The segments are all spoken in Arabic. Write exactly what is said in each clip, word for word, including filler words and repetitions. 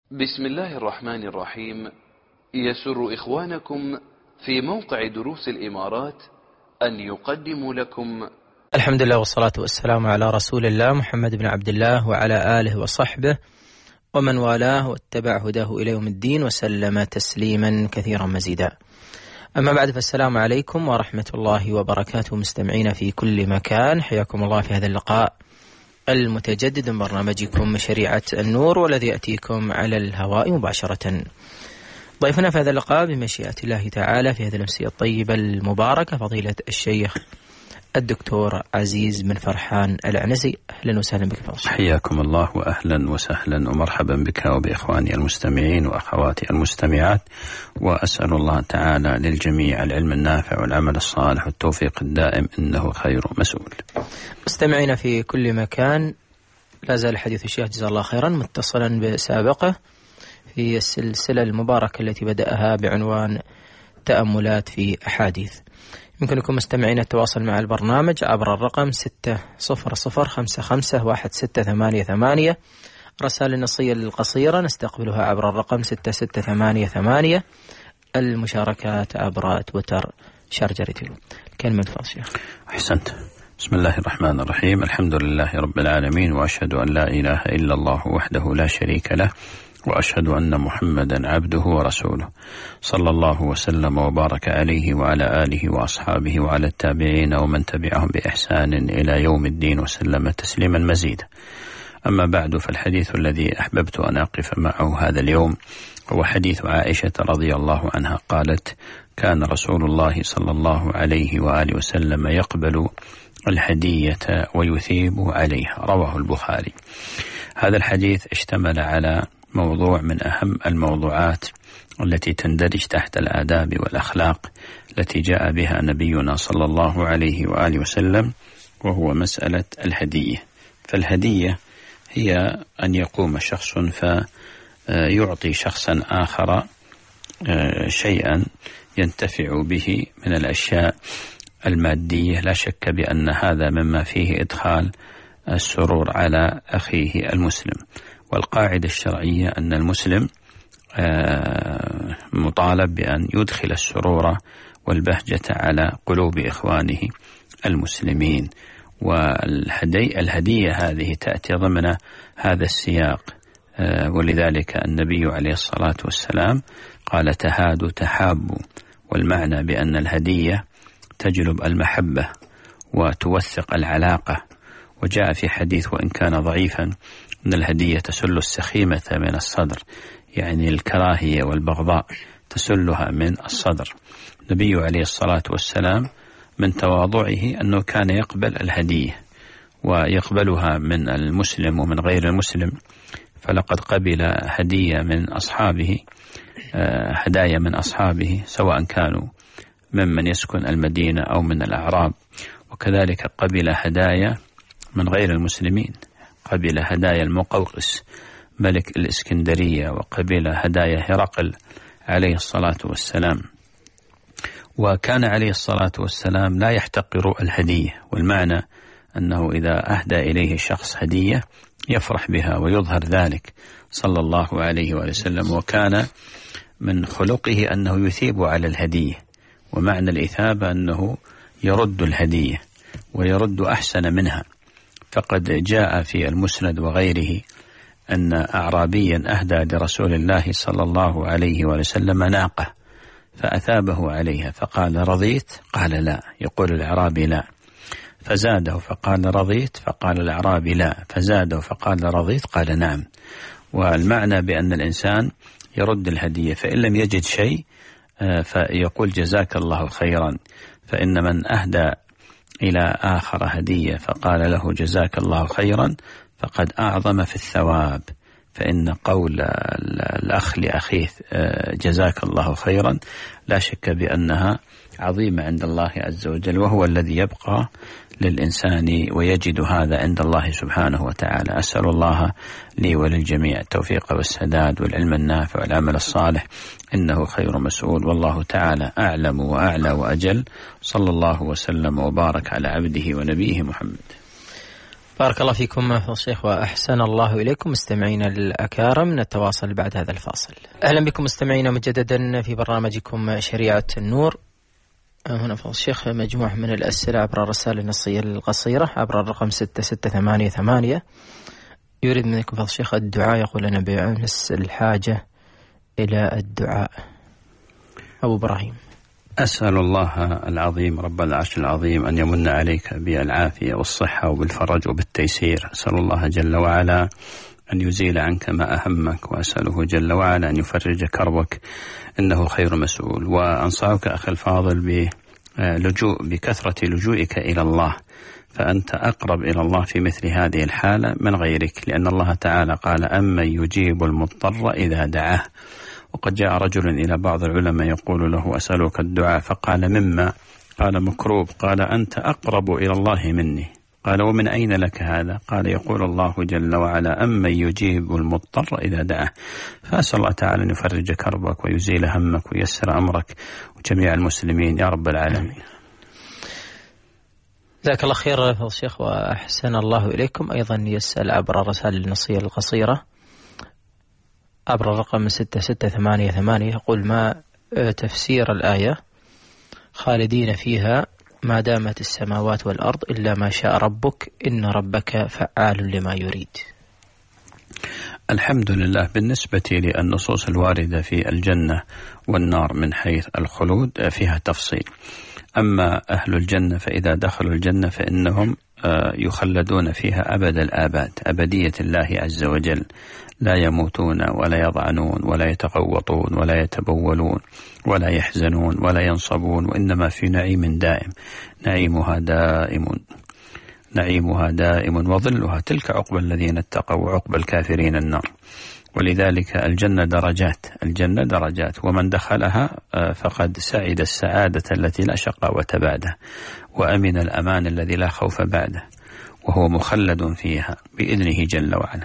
بسم الله الرحمن الرحيم. يسر إخوانكم في موقع دروس الإمارات أن يقدموا لكم الحمد لله والصلاة والسلام على رسول الله محمد بن عبد الله وعلى آله وصحبه ومن والاه واتبع هداه إلى يوم الدين وسلم تسليما كثيرا مزيدا. أما بعد، فالسلام عليكم ورحمة الله وبركاته مستمعين في كل مكان، حياكم الله في هذا اللقاء المتجدد من برنامجكم شريعة النور، والذي يأتيكم على الهواء مباشرة. ضيفنا في هذا اللقاء بمشيئة الله تعالى في هذه الأمسية الطيبة المباركة فضيلة الشيخ الدكتور عزيز بن فرحان العنزي. أهلا وسهلا بك فضيلة. حياكم الله وأهلا وسهلا ومرحبا بك وبإخواني المستمعين وأخواتي المستمعات، وأسأل الله تعالى للجميع العلم النافع والعمل الصالح والتوفيق الدائم، إنه خير مسؤول. مستمعين في كل مكان، لا زال حديث الشيخ جزاه الله خيرا متصلا بسابقه في السلسلة المباركة التي بدأها بعنوان تأملات في أحاديث. يمكنكم مستمعين التواصل مع البرنامج عبر الرقم ستة صفر صفر خمسة خمسة واحد ستة ثمانية ثمانية. رسائل النصية القصيرة نستقبلها عبر الرقم ستة ستة ثمانية ثمانية. المشاركات عبر تويتر شارجرتي. كلمة فاصلة. أحسنت. بسم الله الرحمن الرحيم. الحمد لله رب العالمين، وأشهد أن لا إله إلا الله وحده لا شريك له، وأشهد أن محمدا عبده ورسوله، صلى الله وسلم وبارك عليه وعلى آله وأصحابه وعلى التابعين ومن تبعهم بإحسان إلى يوم الدين وسلم تسليما مزيدا. أما بعد، فالحديث الذي أحببت أن أقف معه هذا اليوم هو حديث عائشة رضي الله عنها قالت: كان رسول الله صلى الله عليه وآله وسلم يقبل الهدية ويثيب عليها، رواه البخاري. هذا الحديث اشتمل على موضوع من أهم الموضوعات التي تندرج تحت الآداب والأخلاق التي جاء بها نبينا صلى الله عليه وآله وسلم، وهو مسألة الهدية. فالهدية هي أن يقوم شخص فيعطي شخصا آخر شيئا ينتفع به من الأشياء المادية. لا شك بأن هذا مما فيه إدخال السرور على أخيه المسلم، والقاعدة الشرعية أن المسلم مطالب بأن يدخل السرور والبهجة على قلوب إخوانه المسلمين، والهدية هذه تأتي ضمن هذا السياق. ولذلك النبي عليه الصلاة والسلام قال: تهادوا تحابوا، والمعنى بأن الهدية تجلب المحبة وتوثق العلاقة. وجاء في حديث وإن كان ضعيفا أن الهدية تسل السخيمة من الصدر، يعني الكراهية والبغضاء تسلها من الصدر. النبي عليه الصلاة والسلام من تواضعه أنه كان يقبل الهدية ويقبلها من المسلم ومن غير المسلم، فلقد قبل هدية من أصحابه، هدايا من أصحابه سواء كانوا ممن يسكن المدينة أو من الأعراب، وكذلك قبل هدايا من غير المسلمين. قبل هدايا المقوقس ملك الإسكندرية، وقبل هدايا هرقل عليه الصلاة والسلام. وكان عليه الصلاة والسلام لا يحتقر الهدية، والمعنى أنه إذا أهدى إليه شخص هدية يفرح بها ويظهر ذلك صلى الله عليه وسلم. وكان من خلقه أنه يثيب على الهدية، ومعنى الإثابة أنه يرد الهدية ويرد أحسن منها. فقد جاء في المسند وغيره أن أعرابيا أهدى لرسول الله صلى الله عليه وسلم ناقة فأثابه عليها فقال: رضيت؟ قال: لا. يقول الأعرابي: لا. فزاده فقال: رضيت؟ فقال الأعرابي: لا. فزاده فقال: رضيت؟ قال: نعم. والمعنى بأن الإنسان يرد الهدية، فإن لم يجد شيء فيقول: جزاك الله خيرا. فإن من أهدى إلى آخر هدية فقال له: جزاك الله خيرا، فقد أعظم في الثواب. فإن قول الأخ لأخيه جزاك الله خيرا لا شك بأنها عظيمة عند الله عز وجل، وهو الذي يبقى للإنسان ويجد هذا عند الله سبحانه وتعالى. أسأل الله لي وللجميع التوفيق والسداد والعلم النافع والعمل الصالح، إنه خير مسؤول، والله تعالى أعلم وأعلى وأجل. صلى الله وسلم وبارك على عبده ونبيه محمد. بارك الله فيكم فضيلة الشيخ وأحسن الله إليكم. مستمعينا الأكارم نتواصل بعد هذا الفاصل. أهلا بكم مستمعينا مجددا في برنامجكم شريعة النور. هنا فضيلة الشيخ مجموعة من الأسئلة عبر الرسائل النصية القصيرة عبر الرقم ستة ستة ثمانية ثمانية. يريد منكم فضيلة الشيخ الدعاء، يقول أنا بأمس الحاجة إلى الدعاء. أبو إبراهيم: أسأل الله العظيم رب العرش العظيم أن يمن عليك بالعافية والصحة وبالفرج وبالتيسير. أسأل الله جل وعلا أن يزيل عنك ما أهمك، وأسأله جل وعلا أن يفرج كربك، إنه خير مسؤول. وأنصحك أخي الفاضل بلجوء بكثرة لجوئك إلى الله، فأنت أقرب إلى الله في مثل هذه الحالة من غيرك، لأن الله تعالى قال: أمن يجيب المضطر إذا دعاه. وقد جاء رجل إلى بعض العلماء يقول له: أسألك الدعاء، فقال: مما؟ قال: مكروب. قال: أنت أقرب إلى الله مني. قال: ومن أين لك هذا؟ قال: يقول الله جل وعلا: أمن يجيب المضطر إذا دعاه. فأسأل الله تعالى أن يفرج كربك ويزيل همك وييسر أمرك وجميع المسلمين يا رب العالمين. جزاك الله خير فضيلة الشيخ وأحسن الله إليكم. أيضا يسأل عبر الرسائل النصية القصيرة عبر الرقم ستة ستة ثمانية ثمانية، يقول: ما تفسير الآية خالدين فيها ما دامت السماوات والأرض إلا ما شاء ربك إن ربك فعال لما يريد؟ الحمد لله. بالنسبة للنصوص الواردة في الجنة والنار من حيث الخلود فيها تفصيل. أما أهل الجنة فإذا دخلوا الجنة فإنهم يخلدون فيها أبد الآباد، أبدية الله عز وجل، لا يموتون ولا يضعنون ولا يتقوطون ولا يتبولون ولا يحزنون ولا ينصبون، وإنما في نعيم دائم. نعيمها دائم نعيمها دائم وظلها، تلك عقبى الذين اتقوا وعقبى الكافرين النار. ولذلك الجنة درجات، الجنة درجات، ومن دخلها فقد سعد السعادة التي لا شقاوة بعده، وأمن الأمان الذي لا خوف بعده، وهو مخلد فيها بإذنه جل وعلا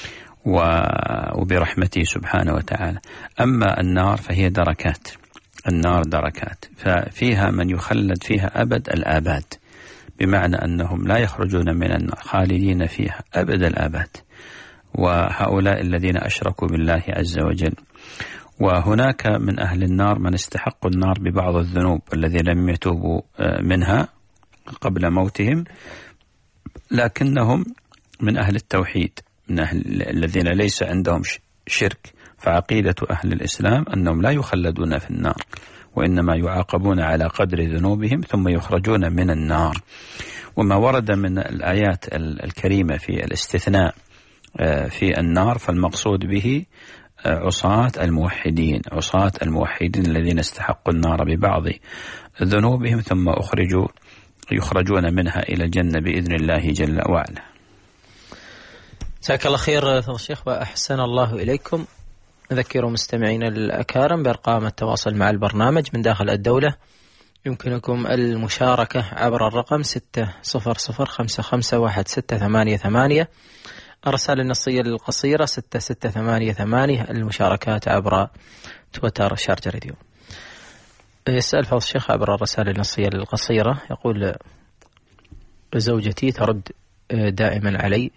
وبرحمته سبحانه وتعالى. أما النار فهي دركات، النار دركات، ففيها من يخلد فيها أبد الآباد، بمعنى أنهم لا يخرجون من النار، خالدين فيها أبد الآباد، وهؤلاء الذين أشركوا بالله عز وجل. وهناك من أهل النار من استحقوا النار ببعض الذنوب الذين لم يتوبوا منها قبل موتهم، لكنهم من أهل التوحيد، من أهل الذين ليس عندهم شرك. فعقيدة أهل الإسلام أنهم لا يخلدون في النار، وإنما يعاقبون على قدر ذنوبهم ثم يخرجون من النار. وما ورد من الآيات الكريمة في الاستثناء في النار فالمقصود به عصاة الموحدين، عصاة الموحدين الذين استحقوا النار ببعض ذنوبهم ثم أخرجوا يخرجون منها إلى الجنة بإذن الله جل وعلا. جزاك الله خير فضيلة الشيخ وأحسن الله إليكم. نذكر مستمعين الأكارم بأرقام التواصل مع البرنامج من داخل الدولة. يمكنكم المشاركة عبر الرقم ستة صفر صفر خمسة خمسة واحد ستة ثمانية ثمانية. الرسالة النصية القصيرة ستة ستة ثمانية ثمانية. المشاركات عبر تويتر شارجة راديو. يسأل فضيلة الشيخ عبر الرسالة النصية القصيرة، يقول: زوجتي ترد دائما علي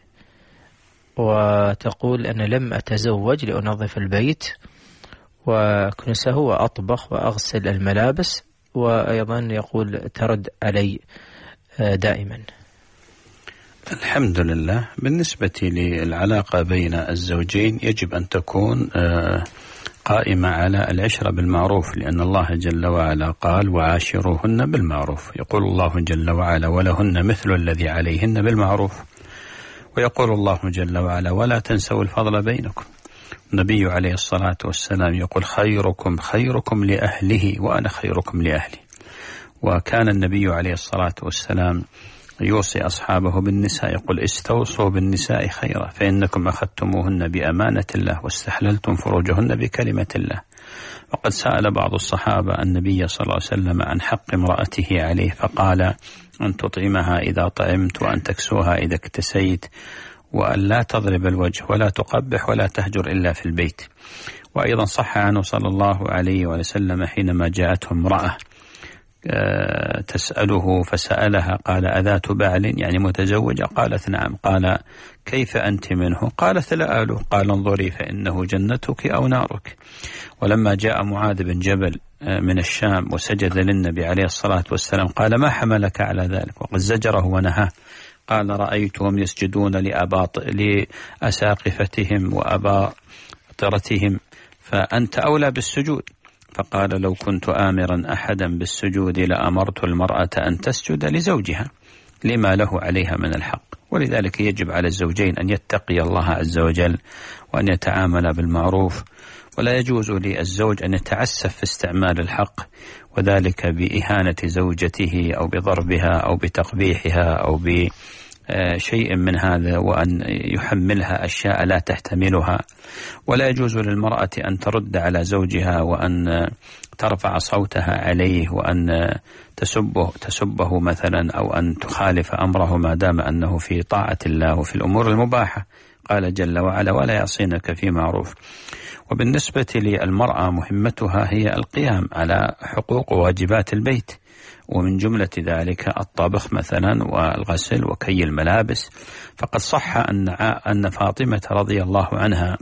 وتقول أنا لم أتزوج لأنظف البيت وكنسه وأطبخ وأغسل الملابس، وأيضا يقول ترد علي دائما. الحمد لله. بالنسبة للعلاقة بين الزوجين يجب أن تكون قائمة على العشرة بالمعروف، لأن الله جل وعلا قال: وعاشروهن بالمعروف. يقول الله جل وعلا: ولهن مثل الذي عليهن بالمعروف. ويقول الله جل وعلا: ولا تنسوا الفضل بينكم. النبي عليه الصلاة والسلام يقول: خيركم خيركم لأهله وأنا خيركم لأهلي. وكان النبي عليه الصلاة والسلام يوصي أصحابه بالنساء، يقول: استوصوا بالنساء خيرا فإنكم أخذتموهن بأمانة الله واستحللتم فروجهن بكلمة الله. وقد سأل بعض الصحابة النبي صلى الله عليه وسلم عن حق امرأته عليه فقال: أن تطعمها إذا طعمت، وأن تكسوها إذا اكتسيت، وأن لا تضرب الوجه ولا تقبح ولا تهجر إلا في البيت. وأيضا صح عنه صلى الله عليه وسلم حينما جاءته امرأة تسأله فسألها قال أذات بعل يعني متزوجة؟ قالت نعم. قال كيف أنت منه؟ قالت لا آله. قال انظري فإنه جنتك أو نارك. ولما جاء معاذ بن جبل من الشام وسجد للنبي عليه الصلاة والسلام قال ما حملك على ذلك؟ وقد زجره ونهاه. قال رأيتهم يسجدون لأباط لأساقفتهم وأباطرتهم فأنت أولى بالسجود. فقال لو كنت آمرا أحدا بالسجود لأمرت المرأة أن تسجد لزوجها لما له عليها من الحق. ولذلك يجب على الزوجين أن يتقي الله عز وجل وأن يتعاملا بالمعروف، ولا يجوز للزوج أن يتعسف في استعمال الحق، وذلك بإهانة زوجته أو بضربها أو بتقبيحها أو بشيء من هذا، وأن يحملها أشياء لا تحتملها. ولا يجوز للمرأة أن ترد على زوجها وأن ترفع صوتها عليه وأن تسبه, تسبه مثلا أو أن تخالف أمره ما دام أنه في طاعة الله وفي الأمور المباحة. قال جل وعلا ولا يعصينك في معروف. وبالنسبة للمرأة مهمتها هي القيام على حقوق وواجبات البيت، ومن جملة ذلك الطبخ مثلا والغسل وكي الملابس. فقد صح أن أن فاطمة رضي الله عنها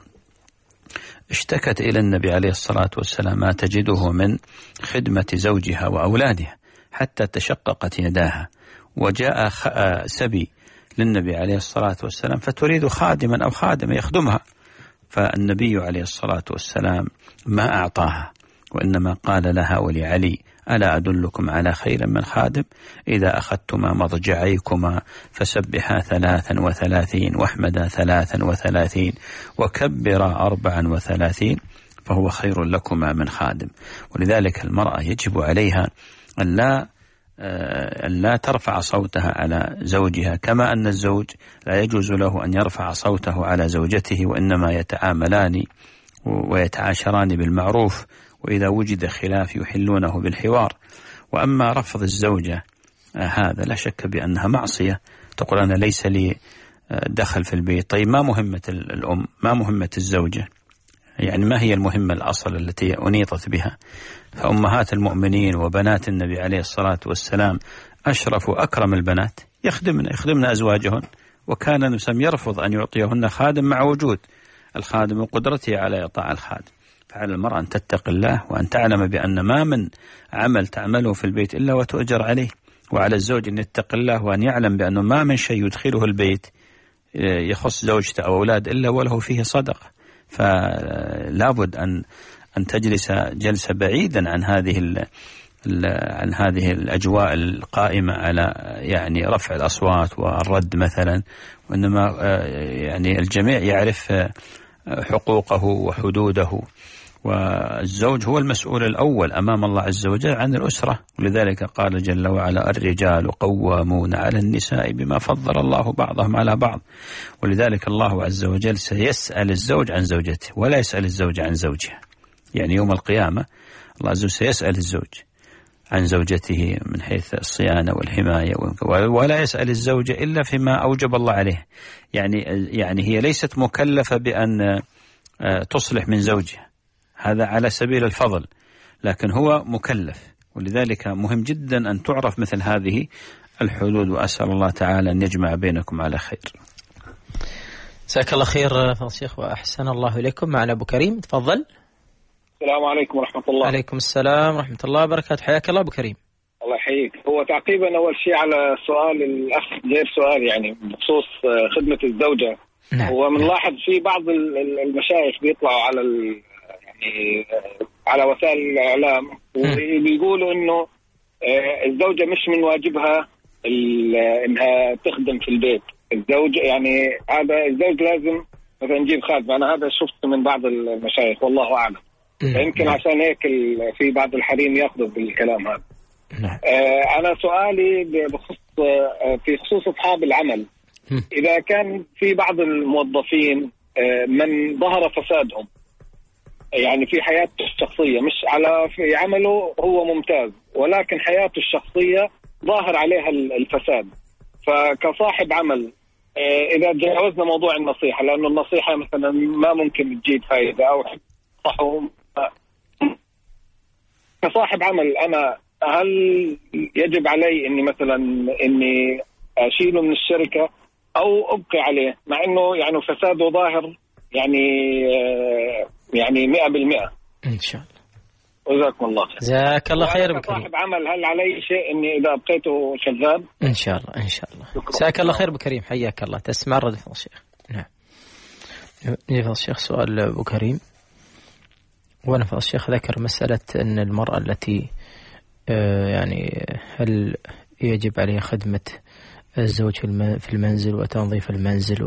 اشتكت إلى النبي عليه الصلاة والسلام ما تجده من خدمة زوجها وأولادها حتى تشققت يداها، وجاء سبي للنبي عليه الصلاة والسلام فتريد خادما أو خادمة يخدمها، فالنبي عليه الصلاة والسلام ما أعطاها، وإنما قال لها ولعلي ألا أدلكم على خير من خادم؟ إذا أخذتما مضجعيكما فسبحا ثلاثا وثلاثين واحمدا ثلاثا وثلاثين وكبرا أربعا وثلاثين فهو خير لكما من خادم. ولذلك المرأة يجب عليها أن لا أن لا ترفع صوتها على زوجها، كما أن الزوج لا يجوز له أن يرفع صوته على زوجته، وإنما يتعاملان ويتعاشران بالمعروف، وإذا وجد خلاف يحلونه بالحوار. وأما رفض الزوجة هذا لا شك بأنها معصية، تقول أنا ليس لي دخل في البيت. طيب ما مهمة الأم؟ ما مهمة الزوجة؟ يعني ما هي المهمة الأصل التي أنيطت بها؟ فأمهات المؤمنين وبنات النبي عليه الصلاة والسلام أشرف وأكرم البنات، يخدمن يخدمن أزواجهن، وكان نسم يرفض أن يعطيهن خادم مع وجود الخادم وقدرته على إعطاء الخادم. فعلى المرأة أن تتق الله وأن تعلم بأن ما من عمل تعمله في البيت إلا وتؤجر عليه، وعلى الزوج أن يتق الله وأن يعلم بأنه ما من شيء يدخله البيت يخص زوجته أو أولاد إلا وله فيه صدقة. فلا بد أن أن تجلس جلسة بعيدا عن هذه ال عن هذه الأجواء القائمة على يعني رفع الأصوات والرد مثلا، وإنما يعني الجميع يعرف حقوقه وحدوده، والزوج هو المسؤول الأول أمام الله عز وجل عن الأسرة. ولذلك قال جل وعلا الرجال قوامون على النساء بما فضل الله بعضهم على بعض. ولذلك الله عز وجل سيسأل الزوج عن زوجته ولا يسأل الزوج عن زوجها. يعني يوم القيامة الله عز وجل سيسأل الزوج عن زوجته من حيث الصيانة والحماية، ولا يسأل الزوجة إلا فيما أوجب الله عليه. يعني يعني هي ليست مكلفة بأن تصلح من زوجها، هذا على سبيل الفضل، لكن هو مكلف. ولذلك مهم جدا أن تعرف مثل هذه الحدود، وأسأل الله تعالى أن يجمع بينكم على خير. جزاك الله خير فضيلة الشيخ وأحسن الله إليكم. معنا أبو كريم، تفضل. السلام عليكم ورحمة الله. عليكم السلام ورحمة الله وبركاته، حياك الله أبو كريم. الله يحييك. هو تعقيبا أول شيء على سؤال الأخ غير سؤال يعني بخصوص خدمة الزوجة. نعم. هو بنلاحظ في بعض المشايخ بيطلعوا على يعني على وسائل الإعلام وبيقولوا إنه الزوجة مش من واجبها إنها تخدم في البيت. الزوج يعني هذا الزوج لازم مثلا نجيب خادم. أنا هذا شفت من بعض المشايخ والله أعلم. يمكن عشان هيك في بعض الحريم ياخذوا بالكلام هذا. نعم. آه أنا سؤالي بخصوص آه في خصوص أصحاب العمل. إذا كان في بعض الموظفين آه من ظهر فسادهم يعني في حياته الشخصية، مش على في عمله هو ممتاز ولكن حياته الشخصية ظاهر عليها الفساد، فكصاحب عمل آه إذا تجاوزنا موضوع النصيحة، لأنه النصيحة مثلا ما ممكن تجيب فائدة أو صحهم، كصاحب عمل أنا هل يجب علي إني مثلا إني أشيله من الشركة أو أبقي عليه مع إنه يعني فساده ظاهر يعني يعني مئة بالمئة؟ إن شاء الله. جزاكم الله خير. جزاك الله خير بكريم. صاحب عمل هل علي شيء إني إذا أبقيته شغال؟ إن شاء الله إن شاء الله. جزاك الله خير بكريم، حياك الله. تسمع رد فضل الشيخ. نعم. نفضل الشيخ سؤال أبو كريم. ونفضل الشيخ ذكر مسألة أن المرأة التي يعني هل يجب عليها خدمة الزوج في المنزل وتنظيف المنزل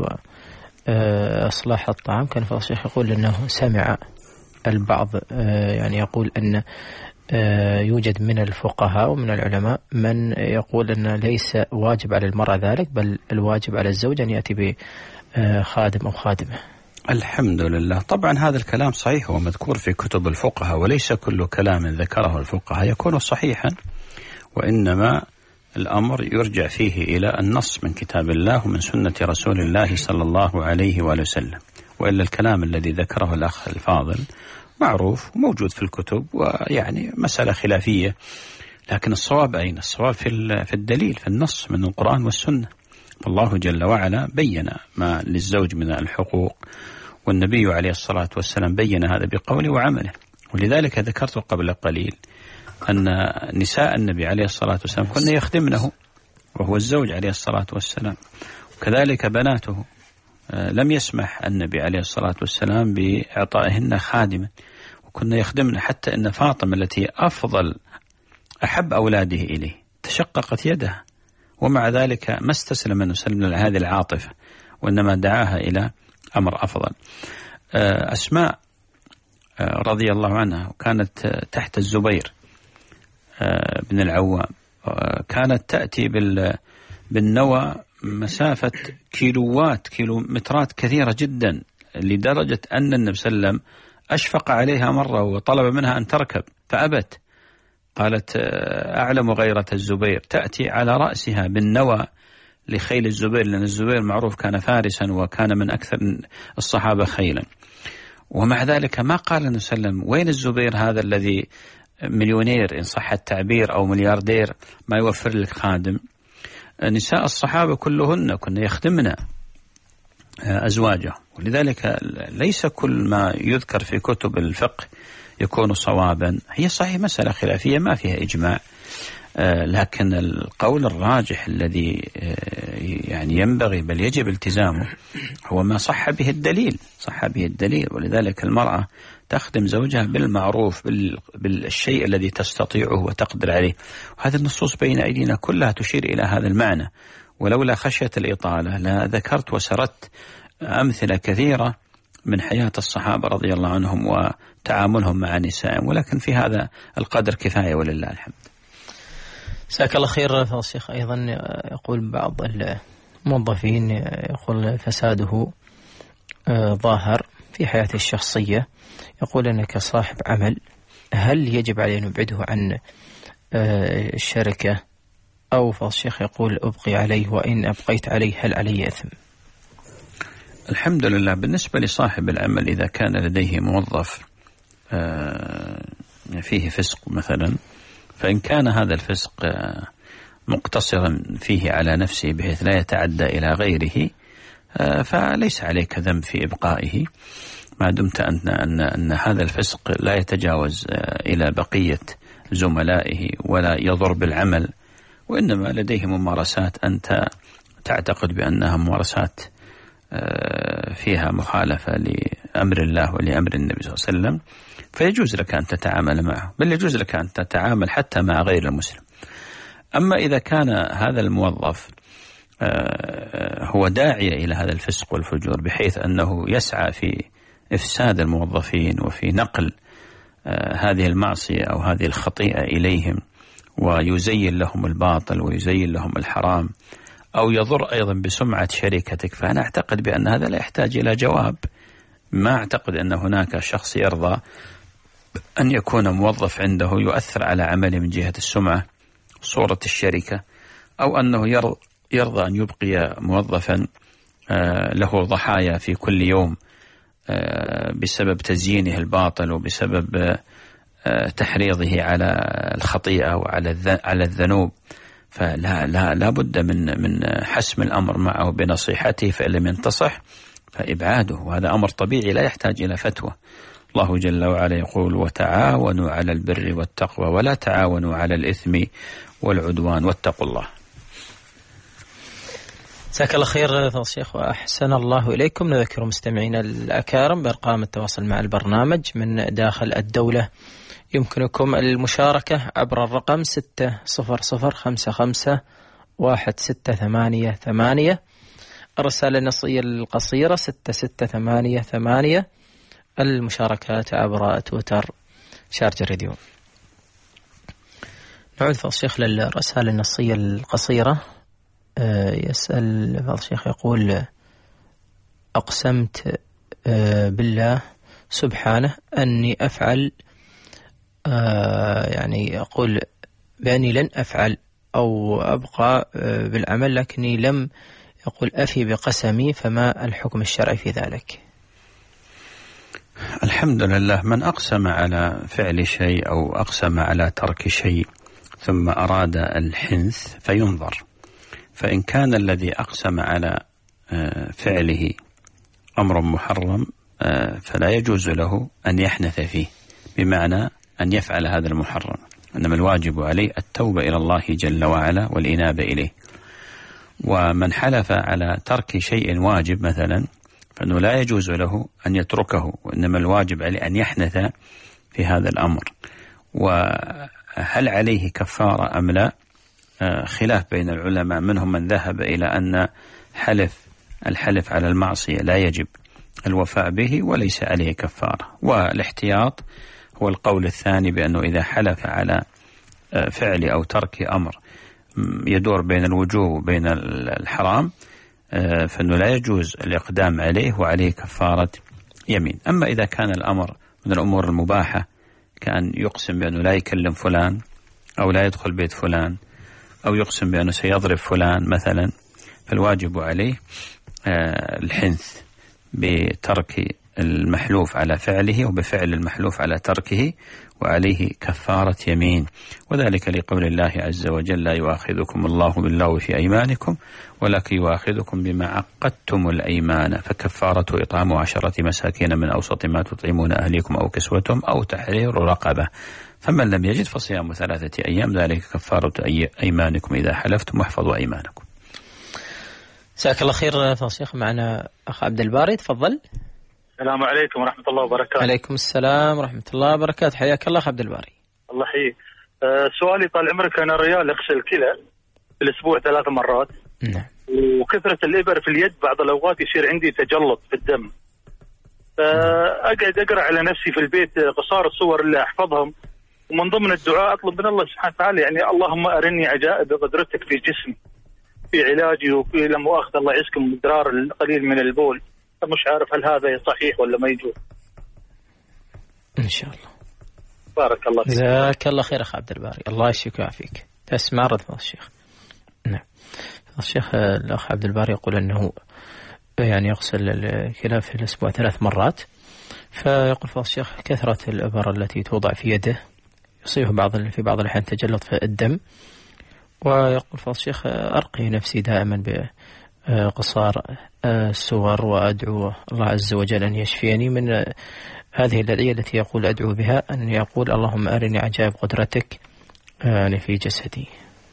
وإصلاح الطعام. كان فضل الشيخ يقول أنه سمع البعض يعني يقول أن يوجد من الفقهاء ومن العلماء من يقول أن ليس واجب على المرأة ذلك، بل الواجب على الزوج أن يأتي بخادم أو خادمة. الحمد لله. طبعا هذا الكلام صحيح ومذكور في كتب الفقهاء، وليس كل كلام ذكره الفقهاء يكون صحيحا، وإنما الأمر يرجع فيه إلى النص من كتاب الله ومن سنة رسول الله صلى الله عليه وآله وسلم. وإلا الكلام الذي ذكره الأخ الفاضل معروف وموجود في الكتب، ويعني مسألة خلافية، لكن الصواب أين؟ الصواب في الدليل، في النص من القرآن والسنة. الله جل وعلا بين ما للزوج من الحقوق، والنبي عليه الصلاة والسلام بين هذا بقوله وعمله. ولذلك ذكرت قبل قليل أن نساء النبي عليه الصلاة والسلام كن يخدمنه وهو الزوج عليه الصلاة والسلام، وكذلك بناته لم يسمح النبي عليه الصلاة والسلام بإعطائهن خادما، وكنا يخدمن، حتى أن فاطمة التي أفضل أحب أولاده إليه تشققت يدها، ومع ذلك ما استسلم أن يسلم هذه العاطفة، وإنما دعاها إلى أمر أفضل. أسماء رضي الله عنها كانت تحت الزبير بن العوام، كانت تأتي بالنوى مسافة كيلوات كيلومترات كثيرة جدا، لدرجة أن النبي صلى الله عليه وسلم أشفق عليها مرة وطلب منها أن تركب فأبت. قالت أعلم غيرة الزبير، تأتي على رأسها بالنوى لخيل الزبير، لأن الزبير معروف كان فارسا وكان من أكثر الصحابة خيلا، ومع ذلك ما قال النبي صلى الله عليه وسلم وين الزبير هذا الذي مليونير إن صح التعبير أو ملياردير ما يوفر لك خادم. نساء الصحابة كلهن كنا يخدمن أزواجه، ولذلك ليس كل ما يذكر في كتب الفقه يكون صوابا. هي صحيح مسألة خلافية ما فيها إجماع، لكن القول الراجح الذي يعني ينبغي بل يجب التزامه هو ما صح به الدليل، صح به الدليل. ولذلك المرأة تخدم زوجها بالمعروف بالشيء الذي تستطيعه وتقدر عليه، وهذه النصوص بين أيدينا كلها تشير إلى هذا المعنى. ولولا خشية الإطالة لا ذكرت وسردت أمثلة كثيرة من حياة الصحابة رضي الله عنهم وتعاملهم مع نسائهم، ولكن في هذا القدر كفاية ولله الحمد. جزاك الله خير. فضل الشيخ أيضا يقول بعض الموظفين يقول فساده ظاهر في حياته الشخصية، يقول أنك صاحب عمل هل يجب عليه أن نبعده عن الشركة، أو فضل الشيخ يقول أبقي عليه وإن أبقيت عليه هل علي إثم؟ الحمد لله. بالنسبة لصاحب العمل إذا كان لديه موظف فيه فسق مثلا، فإن كان هذا الفسق مقتصرا فيه على نفسه بحيث لا يتعدى إلى غيره، فليس عليك ذنب في إبقائه، ما دمت أن, أن, أن هذا الفسق لا يتجاوز إلى بقية زملائه ولا يضر بالعمل، وإنما لديه ممارسات أنت تعتقد بأنها ممارسات فيها مخالفة لأمر الله ولأمر النبي صلى الله عليه وسلم، فيجوز لك أن تتعامل معه، بل يجوز لك أن تتعامل حتى مع غير المسلم. أما إذا كان هذا الموظف هو داعية إلى هذا الفسق والفجور بحيث أنه يسعى في إفساد الموظفين وفي نقل هذه المعصية أو هذه الخطيئة إليهم، ويزين لهم الباطل ويزين لهم الحرام، أو يضر أيضا بسمعة شركتك، فأنا أعتقد بأن هذا لا يحتاج إلى جواب. ما أعتقد أن هناك شخص يرضى أن يكون موظف عنده يؤثر على عمله من جهة السمعة صورة الشركة، أو أنه يرضى أن يبقي موظفا له ضحايا في كل يوم بسبب تزيينه الباطل وبسبب تحريضه على الخطيئة وعلى على الذنوب، فلا لا لا بد من من حسم الأمر معه بنصيحته، فإن لم ينتصح فإبعاده، وهذا أمر طبيعي لا يحتاج إلى فتوى. الله جل وعلا يقول: وتعاونوا على البر والتقوى ولا تعاونوا على الإثم والعدوان واتقوا الله. جزاك الله خير فضيلة الشيخ وأحسن الله إليكم. نذكر مستمعينا الأكارم بأرقام التواصل مع البرنامج من داخل الدولة. يمكنكم المشاركة عبر الرقم ستة صفر صفر خمسة خمسة واحد ستة ثمانية ثمانية، الرسالة النصية القصيرة ستة ستة ثمانية ثمانية، المشاركات عبر تويتر شارجة الراديو. نعود فضل الشيخ للرسالة النصية القصيرة. يسأل فضل الشيخ يقول: أقسمت بالله سبحانه أني أفعل، يعني يقول بأني لن أفعل أو أبقى بالعمل، لكني لم يقول أفي بقسمي، فما الحكم الشرعي في ذلك؟ الحمد لله، من أقسم على فعل شيء أو أقسم على ترك شيء ثم أراد الحنث فينظر، فإن كان الذي أقسم على فعله أمر محرم فلا يجوز له أن يحنث فيه، بمعنى أن يفعل هذا المحرم، إنما الواجب عليه التوبة إلى الله جل وعلا والإنابة إليه. ومن حلف على ترك شيء واجب مثلا فإنه لا يجوز له أن يتركه، وإنما الواجب عليه أن يحنث في هذا الأمر. وهل عليه كفارة أم لا؟ خلاف بين العلماء، منهم من ذهب إلى أن حلف الحلف على المعصية لا يجب الوفاء به وليس عليه كفارة، والاحتياط هو القول الثاني، بأنه إذا حلف على فعل أو ترك أمر يدور بين الوجوب وبين الحرام فإنه لا يجوز الإقدام عليه وعليه كفارة يمين. أما إذا كان الأمر من الأمور المباحة، كان يقسم بأنه لا يكلم فلان أو لا يدخل بيت فلان أو يقسم بأنه سيضرب فلان مثلا، فالواجب عليه الحنث بترك المحلوف على فعله وبفعل المحلوف على تركه، وعليه كفارة يمين، وذلك لقول الله عز وجل: لا يؤاخذكم الله باللغو في أيمانكم ولكن يؤاخذكم بما عقدتم الأيمان، فكفارة إطعام عشرة مساكين من أوسط ما تطعمون أهليكم أو كسوتهم أو تحرير رقبة، فمن لم يجد فصيام ثلاثة أيام، ذلك كفارة أيمانكم إذا حلفتم واحفظوا أيمانكم. جزاك الله خير فضل الشيخ. معنا أخ عبد الباري، تفضل. السلام عليكم ورحمة الله وبركاته. عليكم السلام ورحمة الله وبركاته، حياك الله عبد الباري. الله يحييك. أه سؤالي طال عمرك، أنا ريال أغسل كلى في الأسبوع ثلاث مرات. نعم. وكثرة الإبر في اليد بعض الأوقات يصير عندي تجلط في الدم، فأقعد أقرأ على نفسي في البيت قصار الصور اللي أحفظهم، ومن ضمن الدعاء أطلب من الله سبحانه وتعالى يعني اللهم أرني عجائب قدرتك في جسمي في علاجي وفي لم أخذ الله يعزكم مدرار القليل من البول. مش عارف هل هذا صحيح ولا ما يجوز. إن شاء الله. بارك الله فيك. جزاك الله خير أخ عبد الباري، الله يشفيك ويعافيك. تسمع رد فضل الشيخ. نعم. الشيخ الأخ عبد الباري يقول أنه يعني يغسل الكلى في الأسبوع ثلاث مرات، فيقول فضل الشيخ كثرة الإبر التي توضع في يده يصيبه بعض في بعض الأحيان تجلط في الدم، ويقول فضل الشيخ أرقي نفسي دائما بقصار السور وأدعو الله عز وجل أن يشفيني من هذه الأدعية التي يقول أدعو بها، أن يقول اللهم أرني عجائب قدرتك يعني في جسدي.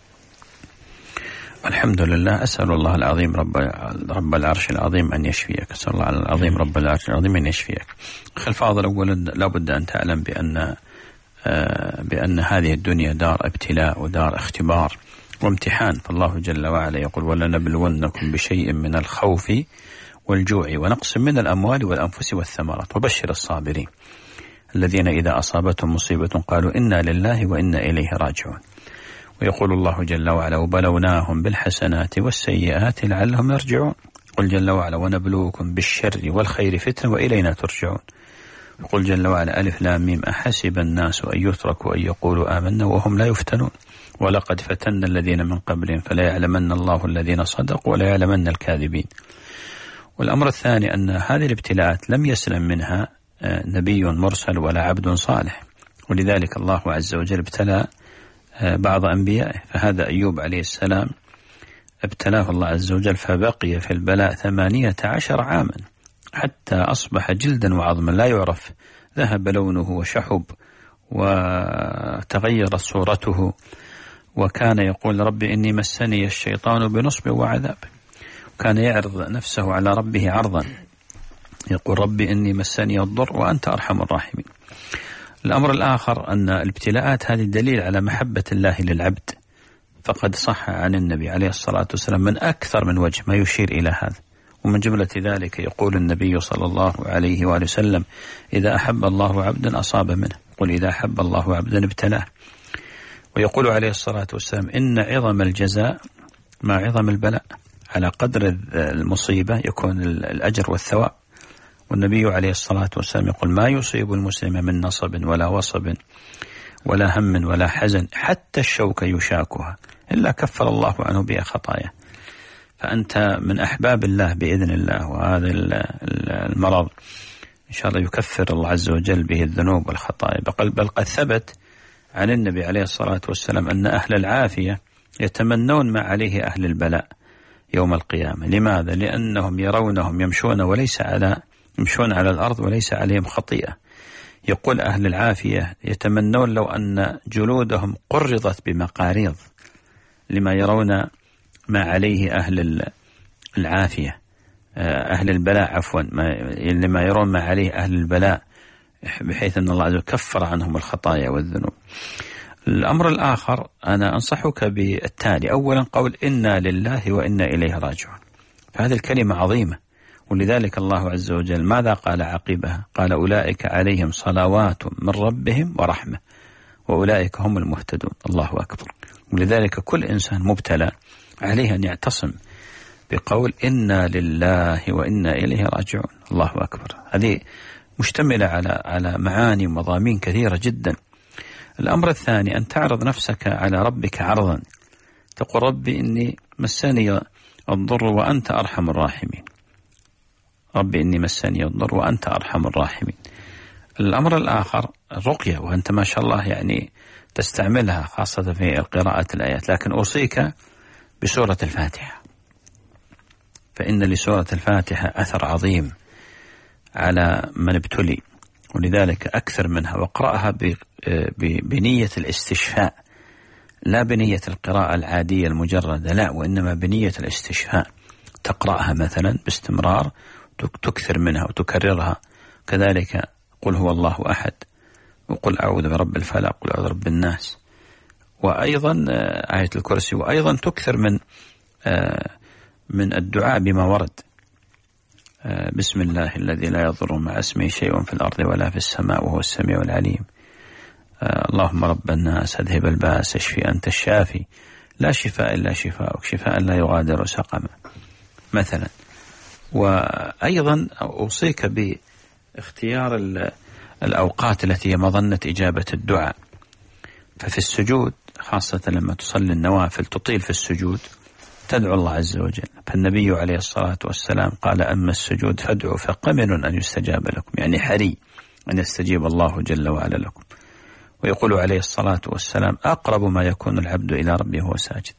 الحمد لله، أسأل الله العظيم رب رب العرش العظيم أن يشفيك، أسأل الله العظيم رب العرش العظيم أن يشفيك. أخي الفاضل، أولا لابد أن تعلم بأن بأن هذه الدنيا دار ابتلاء ودار اختبار وامتحان، فالله جل وعلا يقول ولنبلونكم بشيء من الخوف والجوع ونقص من الأموال والأنفس والثمرات وبشر الصابرين الذين إذا أصابتهم مصيبة قالوا إنا لله وإنا إليه راجعون. ويقول الله جل وعلا وبلوناهم بالحسنات والسيئات لعلهم يرجعون. قل جل وعلا ونبلوكم بالشر والخير فتنة وإلينا ترجعون. يقول جل وعلا ألف لام ميم أحسب الناس أن يتركوا أن يقولوا آمنا وهم لا يفتنون ولقد فتنا الذين من قبلهم فلا يعلمن الله الذين صدقوا ولا يعلمن الكاذبين. والأمر الثاني أن هذه الابتلاءات لم يسلم منها نبي مرسل ولا عبد صالح، ولذلك الله عز وجل ابتلى بعض أنبيائه، فهذا أيوب عليه السلام ابتلاه الله عز وجل فبقي في البلاء ثمانية عشر عاما حتى أصبح جلدا وعظما لا يعرف، ذهب لونه وشحب وتغيرت صورته، وكان يقول ربي إني مسني الشيطان بنصب وعذاب، وكان يعرض نفسه على ربه عرضا يقول ربي إني مسني الضر وأنت أرحم الراحمين. الأمر الآخر أن الابتلاءات هذه دليل على محبة الله للعبد، فقد صح عن النبي عليه الصلاة والسلام من أكثر من وجه ما يشير إلى هذا، ومن جملة ذلك يقول النبي صلى الله عليه وآله وسلم إذا أحب الله عبدا أصاب منه، قل إذا أحب الله عبدا ابتلاه. ويقول عليه الصلاة والسلام إن عظم الجزاء مع عظم البلاء، على قدر المصيبة يكون الأجر والثواب. والنبي عليه الصلاة والسلام يقول ما يصيب المسلم من نصب ولا وصب ولا هم ولا حزن حتى الشوك يشاكها إلا كفر الله عنه بها خطايا. فأنت من أحباب الله بإذن الله، وهذا المرض إن شاء الله يكفر الله عز وجل به الذنوب والخطايا. بل قد ثبت عن النبي عليه الصلاة والسلام أن أهل العافية يتمنون ما عليه أهل البلاء يوم القيامة. لماذا؟ لأنهم يرونهم يمشون وليس على يمشون على الأرض وليس عليهم خطيئة. يقول أهل العافية يتمنون لو أن جلودهم قرضت بمقاريض لما يرون ما عليه أهل العافية أهل البلاء عفوا لما يرون ما عليه أهل البلاء، بحيث أن الله عز وجل كفر عنهم الخطايا والذنوب. الأمر الآخر أنا أنصحك بالتالي: أولا قول إنا لله وإنا إليه راجعون، فهذه الكلمة عظيمة، ولذلك الله عز وجل ماذا قال عقبها؟ قال أولئك عليهم صلوات من ربهم ورحمة وأولئك هم المهتدون. الله أكبر. ولذلك كل إنسان مبتلى عليه أن يعتصم بقول إنا لله وإنا إليه راجعون. الله أكبر. هذه مشتملة على على معاني ومضامين كثيرة جدا. الأمر الثاني أن تعرض نفسك على ربك عرضا، تقول ربي إني مسني الضر وأنت أرحم الراحمين، ربي إني مسني الضر وأنت أرحم الراحمين. الأمر الآخر الرقية، وأنت ما شاء الله يعني تستعملها خاصة في قراءة الآيات، لكن أوصيك بسورة الفاتحة، فإن لسورة الفاتحة أثر عظيم على من ابتلي، ولذلك أكثر منها واقرأها بنية الاستشفاء، لا بنية القراءة العادية المجردة، لا، وإنما بنية الاستشفاء. تقرأها مثلا باستمرار، تكثر منها وتكررها. كذلك قل هو الله أحد، وقل أعوذ برب الفلق، وقل أعوذ برب الناس، وأيضا آية الكرسي، وأيضا تكثر من من الدعاء بما ورد: بسم الله الذي لا يضر مع اسمه شيء في الأرض ولا في السماء وهو السميع العليم، اللهم رب الناس أذهب الباس اشفي أنت الشافي لا شفاء إلا شفاءك شفاء لا يغادر سقما مثلا. وأيضا أوصيك باختيار الأوقات التي هي مظنة إجابة الدعاء. ففي السجود خاصة لما تصلي النوافل تطيل في السجود، تدعو الله عز وجل. فالنبي عليه الصلاة والسلام قال: أما السجود فادعوا فقمن أن يستجاب لكم، يعني حري أن يستجيب الله جل وعلا لكم. ويقول عليه الصلاة والسلام: أقرب ما يكون العبد إلى ربه وهو ساجد.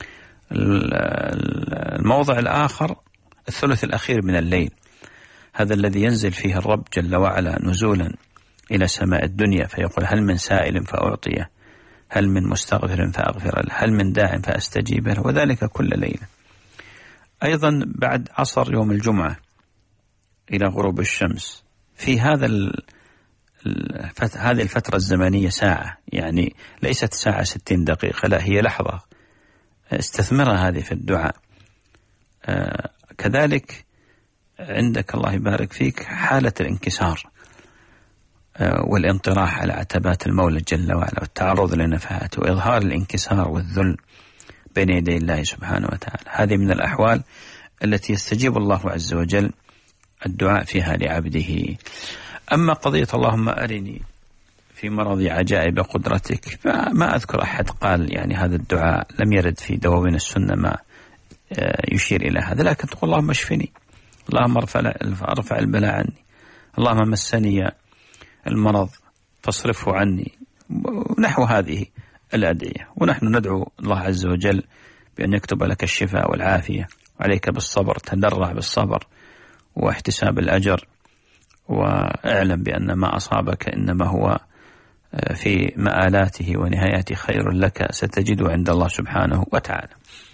الموضع الآخر الثلث الأخير من الليل، هذا الذي ينزل فيه الرب جل وعلا نزولا إلى سماء الدنيا، فيقول: هل من سائل فأعطيه، هل من مستغفر فأغفر له، هل من داع فأستجيب له، وذلك كل ليلة. أيضا بعد عصر يوم الجمعة إلى غروب الشمس، في هذا الفت... هذه الفترة الزمنية ساعة، يعني ليست ساعة ستين دقيقة، لا، هي لحظة، استثمرها هذه في الدعاء. آه كذلك عندك الله يبارك فيك حالة الانكسار آه والانطراح على عتبات المولى جل وعلا، والتعرض لنفحاته، وإظهار الانكسار والذل بين يدي الله سبحانه وتعالى. هذه من الأحوال التي يستجيب الله عز وجل الدعاء فيها لعبده. أما قضية اللهم أرني في مرضي عجائب قدرتك، فما أذكر أحد قال يعني هذا الدعاء، لم يرد في دواوين السنة ما يشير إلى هذا، لكن تقول اللهم اشفني، اللهم ارفع البلاء عني، اللهم مسني المرض فاصرفه عني، نحو هذه الأدعية. ونحن ندعو الله عز وجل بأن يكتب لك الشفاء والعافية، عليك بالصبر، تدرع بالصبر واحتساب الأجر، واعلم بأن ما أصابك إنما هو في مآلاته ونهاياته خير لك ستجده عند الله سبحانه وتعالى.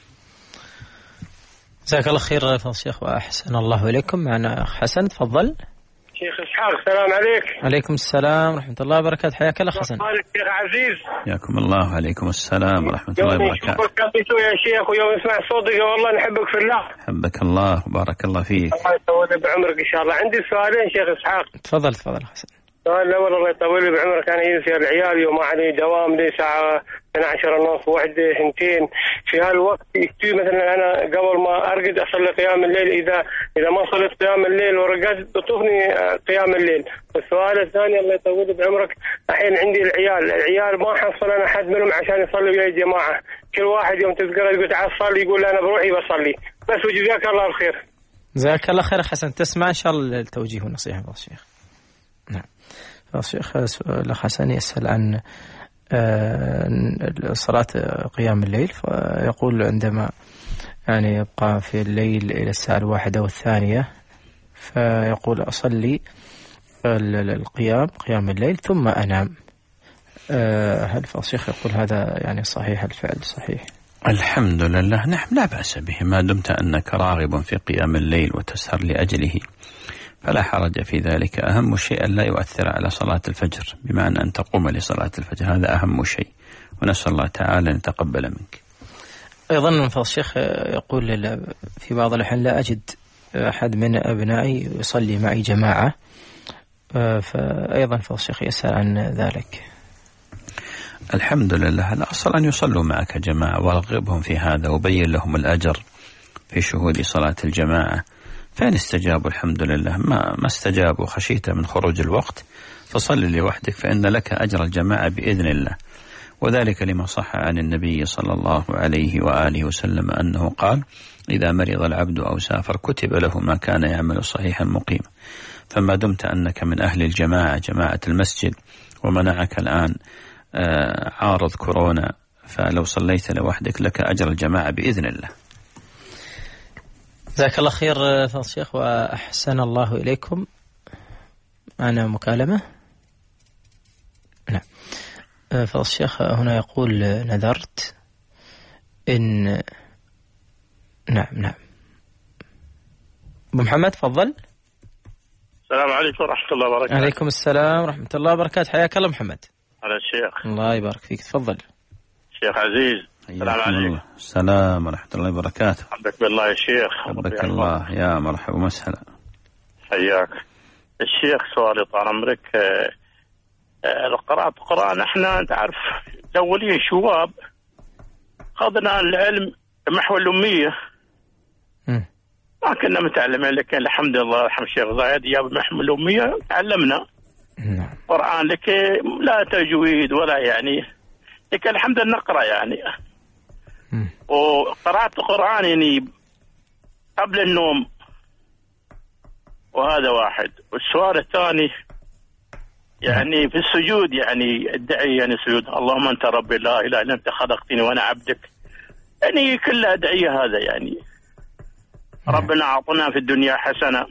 جزاك الله خير فضل الشيخ وأحسن الله إليكم. معنا حسن، تفضل. شيخ إسحاق، السلام عليك. عليكم السلام ورحمة الله وبركاته، حياك الله حسن. شيخ عزيز. حياكم الله. عليكم السلام ورحمة الله وبركاته. يوم يا شيخ ويوم اسمع صوتك والله نحبك في الله. حبك الله وبارك الله فيك. الله يطول بعمرك إن شاء الله. عندي سؤالين شيخ إسحاق. تفضل تفضل حسن. السؤال الأول الله يطول لي بعمرك، أنا ينسى العيال وما علي دوام لي ساعة اثنا عشر ونص واحدة اثنتين، في هالوقت يكتوي مثلا أنا قبل ما أرقد أصلي قيام الليل، إذا إذا ما صليت قيام الليل ورقدت بطوفني قيام الليل. والسؤال الثاني الله يطول بعمرك، الحين عندي العيال العيال ما حصل أنا حد منهم عشان يصلي ويا الجماعة، كل واحد يوم تذكر يقول تعال صلي يقول أنا بروحي بصلي بس. وجزاك الله الخير. جزاك الله خير حسن. تسمع إن شاء الله التوجيه والنصيحة فضل الشيخ. نعم الشيخ الأخ حسن يسأل عن صلاة قيام الليل، فيقول عندما يعني يبقى في الليل إلى الساعة الواحدة والثانية فيقول أصلي القيام قيام الليل ثم أنام، هل فالشيخ يقول هذا يعني صحيح الفعل صحيح؟ الحمد لله، نعم لا بأس به ما دمت أنك راغب في قيام الليل وتسهر لأجله فلا حرج في ذلك. أهم شيء أن لا يؤثر على صلاة الفجر، بمعنى أن تقوم لصلاة الفجر، هذا أهم شيء، ونسأل الله تعالى أن يتقبل منك. أيضا فالشيخ يقول في بعض الأحيان لا أجد أحد من أبنائي يصلي معي جماعة، فأيضا فالشيخ يسأل عن ذلك. الحمد لله، الأصل أن يصلوا معك جماعة، ورغبهم في هذا وبين لهم الأجر في شهود صلاة الجماعة، فإن استجابوا الحمد لله، ما ما استجابوا خشيت من خروج الوقت فصل لوحدك فإن لك أجر الجماعة بإذن الله. وذلك لما صح عن النبي صلى الله عليه وآله وسلم أنه قال: إذا مرض العبد أو سافر كتب له ما كان يعمل صحيحا مقيما. فما دمت أنك من أهل الجماعة جماعة المسجد ومنعك الآن عارض كورونا، فلو صليت لوحدك لك أجر الجماعة بإذن الله. جزاك الله خير فضل الشيخ وأحسن الله إليكم. معنا مكالمة. نعم فضل الشيخ هنا يقول نذرت إن نعم نعم أبو محمد تفضل. السلام عليكم ورحمة الله وبركاته. عليكم السلام ورحمة الله وبركاته، حياك الله محمد. على الشيخ. الله يبارك فيك، تفضل. شيخ عزيز. السلام عليكم. السلام ورحمة الله وبركاته. حبك بالله يا شيخ. حبك الله، يا مرحبا ومسهلا. حياك الشيخ. سؤالي طال عمرك، قراءة القرآن احنا انت عارف الاولين شباب خذنا العلم محو الأمية، ما كنا متعلمين، لكن الحمد لله رحم الشيخ زايد يا محو الأمية تعلمنا قرآن، لك لا تجويد ولا يعني، لكن الحمد لله نقرأ يعني. وقرأت القرآن يعني قبل النوم، وهذا واحد. والسؤال الثاني يعني في السجود، يعني ادعي يعني سجود اللهم أنت ربي لا إله إلا أنت خلقتني وأنا عبدك، يعني كلها أدعية هذا يعني. ربنا أعطنا في الدنيا حسنة،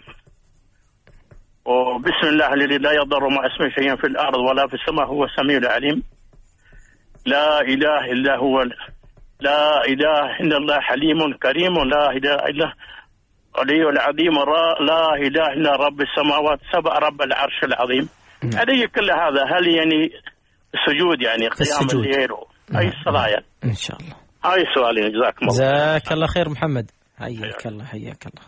وبسم الله الذي لا يضر مع اسمه شيئا في الأرض ولا في السماء هو السميع العليم، لا إله إلا هو، لا إله إلا الله حليم كريم، لا إله إلا علي العظيم، لا إله إلا رب السماوات سبع رب العرش العظيم. هذه كل هذا هل يعني السجود يعني قيام الليل أي الصلاة يعني؟ إن شاء الله. هاي سؤالين. جزاك الله. جزاك الله خير محمد، حياك الله حياك الله.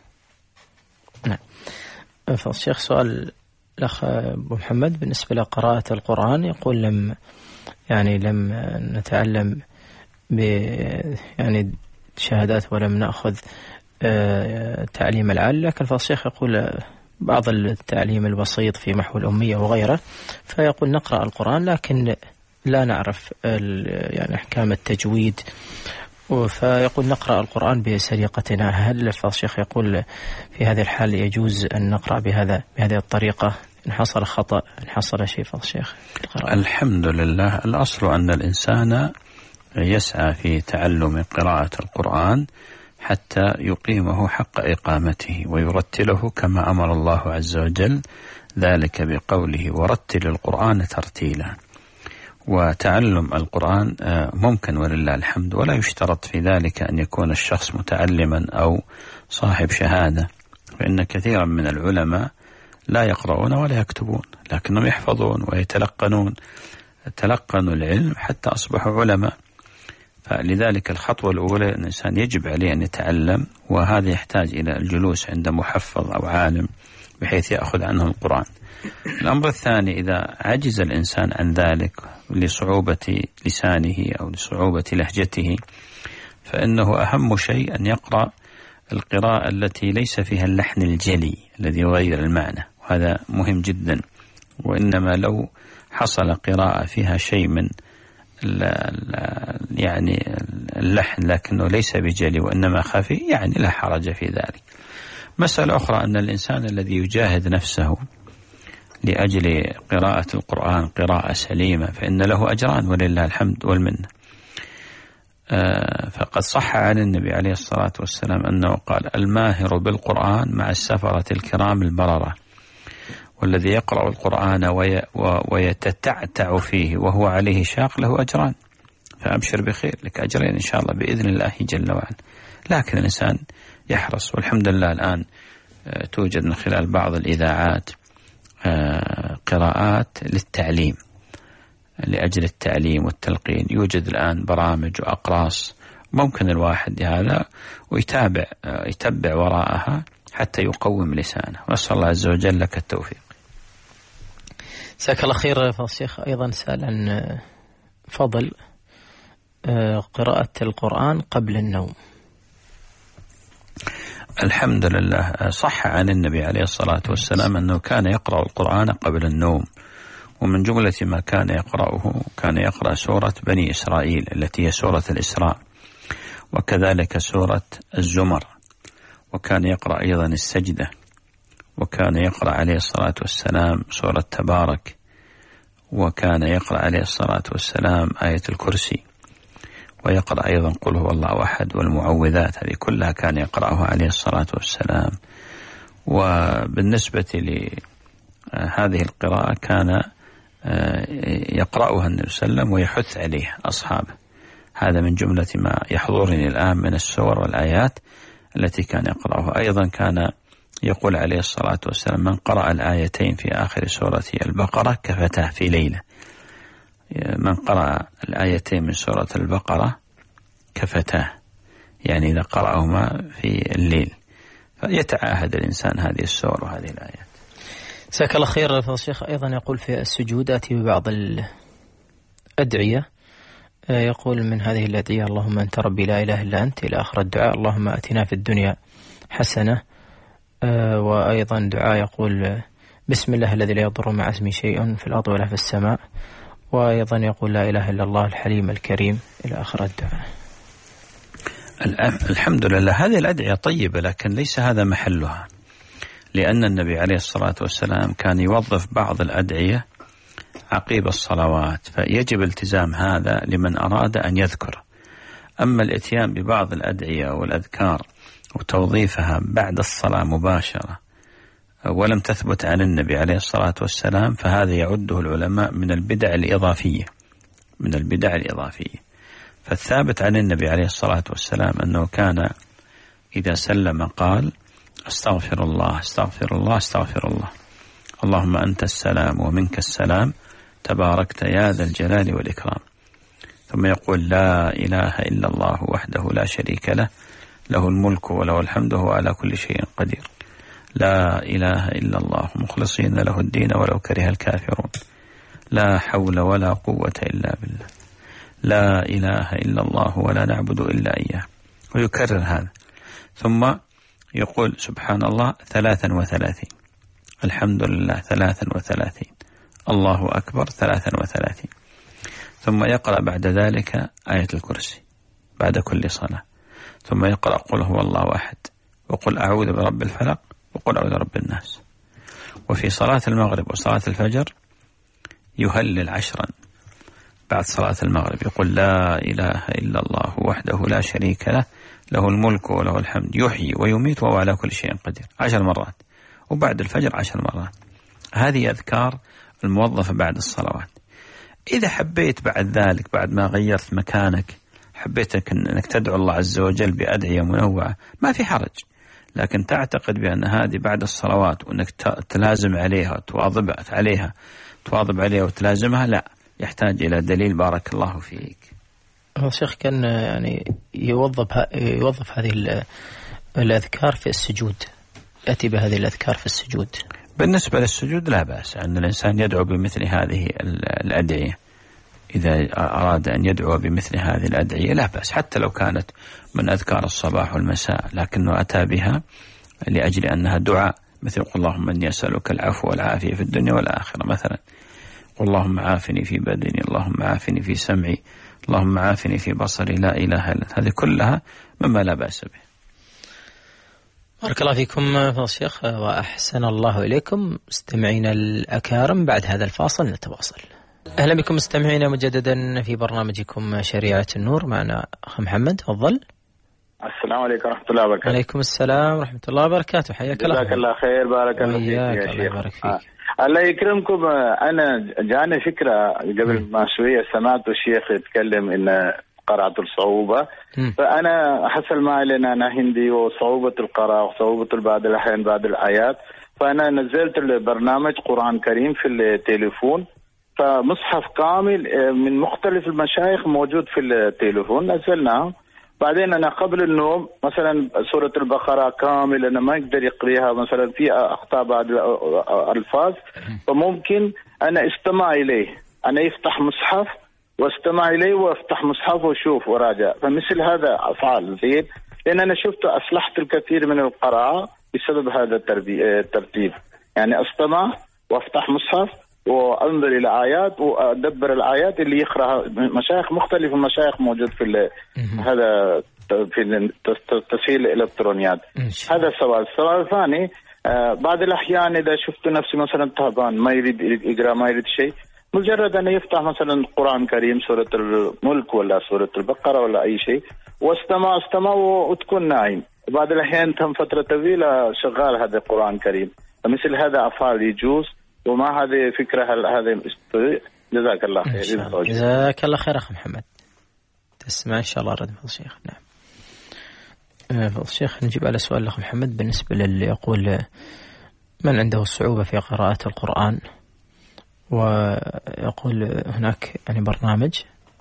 نعم فالشيخ سؤال الأخ أبو محمد بالنسبة لقراءة القرآن، يقول لم يعني لم نتعلم ب يعني شهادات ولم نأخذ تعليم العال، لكن فالشيخ يقول بعض التعليم البسيط في محو الأمية وغيره، فيقول نقرأ القرآن لكن لا نعرف يعني أحكام التجويد، فيقول نقرأ القرآن بسرقتنا. هل الشيخ يقول في هذه الحال يجوز أن نقرأ بهذا بهذه الطريقة إن حصل خطأ، إن حصل شيء فضل الشيخ؟ الحمد لله. الأصل أن الإنسان يسعى في تعلم قراءة القرآن حتى يقيمه حق إقامته ويرتله كما أمر الله عز وجل ذلك بقوله ورتل القرآن ترتيلا. وتعلم القرآن ممكن ولله الحمد، ولا يشترط في ذلك أن يكون الشخص متعلما أو صاحب شهادة، فإن كثيرا من العلماء لا يقرؤون ولا يكتبون لكنهم يحفظون ويتلقنون، تلقنوا العلم حتى أصبحوا علماء. فلذلك الخطوة الأولى أن الإنسان يجب عليه أن يتعلم، وهذا يحتاج إلى الجلوس عند محفظ أو عالم بحيث يأخذ عنه القرآن. الأمر الثاني، إذا عجز الإنسان عن ذلك لصعوبة لسانه أو لصعوبة لهجته، فإنه أهم شيء أن يقرأ القراءة التي ليس فيها اللحن الجلي الذي يغير المعنى، وهذا مهم جدا. وإنما لو حصل قراءة فيها شيء من يعني اللحن لكنه ليس بجلي وإنما خفي، يعني لا حرج في ذلك. مسألة أخرى أن الإنسان الذي يجاهد نفسه لأجل قراءة القرآن قراءة سليمة فإن له أجران ولله الحمد والمنة. فقد صح عن النبي عليه الصلاة والسلام أنه قال: الماهر بالقرآن مع السفرة الكرام البررة، والذي يقرأ القرآن وي ويتتعتع فيه وهو عليه شاق له أجران. فأبشر بخير، لك أجرين إن شاء الله بإذن الله جل وعلا. لكن الإنسان يحرص، والحمد لله الآن توجد من خلال بعض الإذاعات قراءات للتعليم لأجل التعليم والتلقين. يوجد الآن برامج وأقراص ممكن الواحد هذا ويتابع يتبع وراءها حتى يقوم لسانه. نسأل الله عز وجل لك التوفيق. جزاك الله خير فضل الشيخ. أيضا سأل عن فضل قراءة القرآن قبل النوم. الحمد لله، صح عن النبي عليه الصلاة والسلام أنه كان يقرأ القرآن قبل النوم، ومن جملة ما كان يقرأه كان يقرأ سورة بني إسرائيل التي هي سورة الإسراء، وكذلك سورة الزمر، وكان يقرأ أيضا السجدة، وكان يقرأ عليه الصلاة والسلام سورة تبارك، وكان يقرأ عليه الصلاة والسلام آية الكرسي، ويقرأ أيضا قل هو الله أحد والمعوذات، هذه كلها كان يقرأها عليه الصلاة والسلام. وبالنسبة لهذه القراءة كان يقرأها النبي صلى الله عليه وسلم ويحث عليه أصحابه. هذا من جملة ما يحضرني الآن من السور والآيات التي كان يقرأها. أيضا كان يقول عليه الصلاة والسلام: من قرأ الآيتين في آخر سورة البقرة كفتاه في ليلة. من قرأ الآيتين من سورة البقرة كفتاه، يعني إذا قرأهما في الليل. فيتعاهد الإنسان هذه السور وهذه الآيات. جزاك الله خير فضل الشيخ. أيضا يقول في السجودات ببعض الأدعية، يقول من هذه الأدعية: اللهم أنت ربي لا إله إلا أنت، إلى آخر الدعاء. اللهم أتنا في الدنيا حسنة. وأيضا دعاء يقول: بسم الله الذي لا يضر مع اسمه شيء في الأرض ولا في السماء. وأيضا يقول: لا إله إلا الله الحليم الكريم، إلى آخر الدعاء. الحمد لله، هذه الأدعية طيبة لكن ليس هذا محلها، لأن النبي عليه الصلاة والسلام كان يوظف بعض الأدعية عقيب الصلوات، فيجب التزام هذا لمن أراد أن يذكر. أما الاتيان ببعض الأدعية والأذكار وتوظيفها بعد الصلاة مباشرة ولم تثبت عن النبي عليه الصلاة والسلام، فهذا يعده العلماء من البدع الإضافية من البدع الإضافية. فالثابت عن النبي عليه الصلاة والسلام أنه كان إذا سلم قال: استغفر الله استغفر الله استغفر الله، اللهم أنت السلام ومنك السلام، تباركت يا ذا الجلال والإكرام. ثم يقول: لا إله إلا الله وحده لا شريك له، له الملك وله الحمد وهو على كل شيء قدير. لا إله إلا الله مخلصين له الدين ولو كره الكافرون. لا حول ولا قوة إلا بالله. لا إله إلا الله ولا نعبد إلا إياه. ويكرر هذا. ثم يقول: سبحان الله ثلاثا وثلاثين، الحمد لله ثلاثا وثلاثين، الله أكبر ثلاثا وثلاثين. ثم يقرأ بعد ذلك آية الكرسي بعد كل صلاة. ثم يقرأ قل هو الله أحد، وقل أعوذ برب الفلق، وقل أعوذ برب الناس. وفي صلاة المغرب وصلاة الفجر يهلل عشرا بعد صلاة المغرب، يقول لا إله إلا الله وحده لا شريك له له الملك وله الحمد يحيي ويميت وهو على كل شيء قدير عشر مرات، وبعد الفجر عشر مرات. هذه أذكار الموظفة بعد الصلوات. إذا حبيت بعد ذلك بعد ما غيرت مكانك حبيتك أنك تدعو الله عز وجل بأدعية منوعة ما في حرج، لكن تعتقد بأن هذه بعد الصلوات وأنك تلازم عليها تواظب عليها تواظب عليها وتلازمها، لا، يحتاج إلى دليل. بارك الله فيك. الشيخ كان يعني يوظف يوظف هذه الأذكار في السجود، يأتي بهذه الأذكار في السجود. بالنسبة للسجود لا بأس أن الإنسان يدعو بمثل هذه الأدعية، إذا أراد أن يدعو بمثل هذه الأدعية لا بأس، حتى لو كانت من أذكار الصباح والمساء، لكنه أتى بها لأجل أنها دعاء، مثل قل اللهم إني أسألك العفو والعافية في الدنيا والآخرة مثلا، قل اللهم عافني في بدني، اللهم عافني في سمعي، اللهم عافني في بصري، لا إله إلا أنت. هذه كلها مما لا بأس به. بارك الله فيكم فضيلة الشيخ وأحسن الله إليكم. مستمعينا الأكارم، بعد هذا الفاصل نتواصل. أهلا بكم مستمعينا مجددا في برنامجكم شريعة النور، معنا أخ محمد، تفضل. السلام عليكم ورحمة الله وبركاته. عليكم السلام ورحمة الله وبركاته، حياك الله. جزاك الله خير، بارك الله فيك يا شيخ. الله يبارك فيك. آه. الله يكرمكم. أنا جاني فكرة قبل ما شوية، سمعت الشيخ يتكلم إن قراءة الصعوبة، م. فأنا حصل معي لأن أنا هندي وصعوبة القراءة وصعوبة بعض الأحيان بعض الآيات، فأنا نزلت البرنامج قرآن كريم في التليفون، فمصحف كامل من مختلف المشايخ موجود في التليفون، نزلناه. بعدين أنا قبل النوم مثلا سورة البقرة كامل أنا ما أقدر يقريها، مثلا في أخطاء بعض الألفاظ، فممكن أنا استمع إليه، أنا يفتح مصحف واستمع إليه وافتح مصحف وشوف وراجع، فمثل هذا أفعال زين، لأن أنا شفت أصلحت الكثير من القراءة بسبب هذا الترتيب، يعني أستمع وافتح مصحف وأنظر إلى آيات وأدبر الآيات اللي يقرأها مشايخ مختلف، المشايخ موجود في هذا في التسهيل الإلكترونيات. هذا سؤال. السؤال الثاني، بعض الأحيان إذا شفت نفسي مثلا تعبان ما يريد يقرأ ما يريد شيء، مجرد أن يفتح مثلا القرآن الكريم سورة الملك ولا سورة البقرة ولا أي شيء واستمع استمع وتكون نايم، بعض الأحيان تم فترة طويلة شغال هذا القرآن الكريم، فمثل هذا أفعال يجوز، وما هذه فكرة هذا. جزاك الله خير. جزاك الله خير أخ محمد. تسمع إن شاء الله رد فضل الشيخ. نعم فضل الشيخ، نجيب على سؤال الأخ محمد بالنسبة للي يقول من عنده صعوبة في قراءة القرآن، ويقول هناك يعني برنامج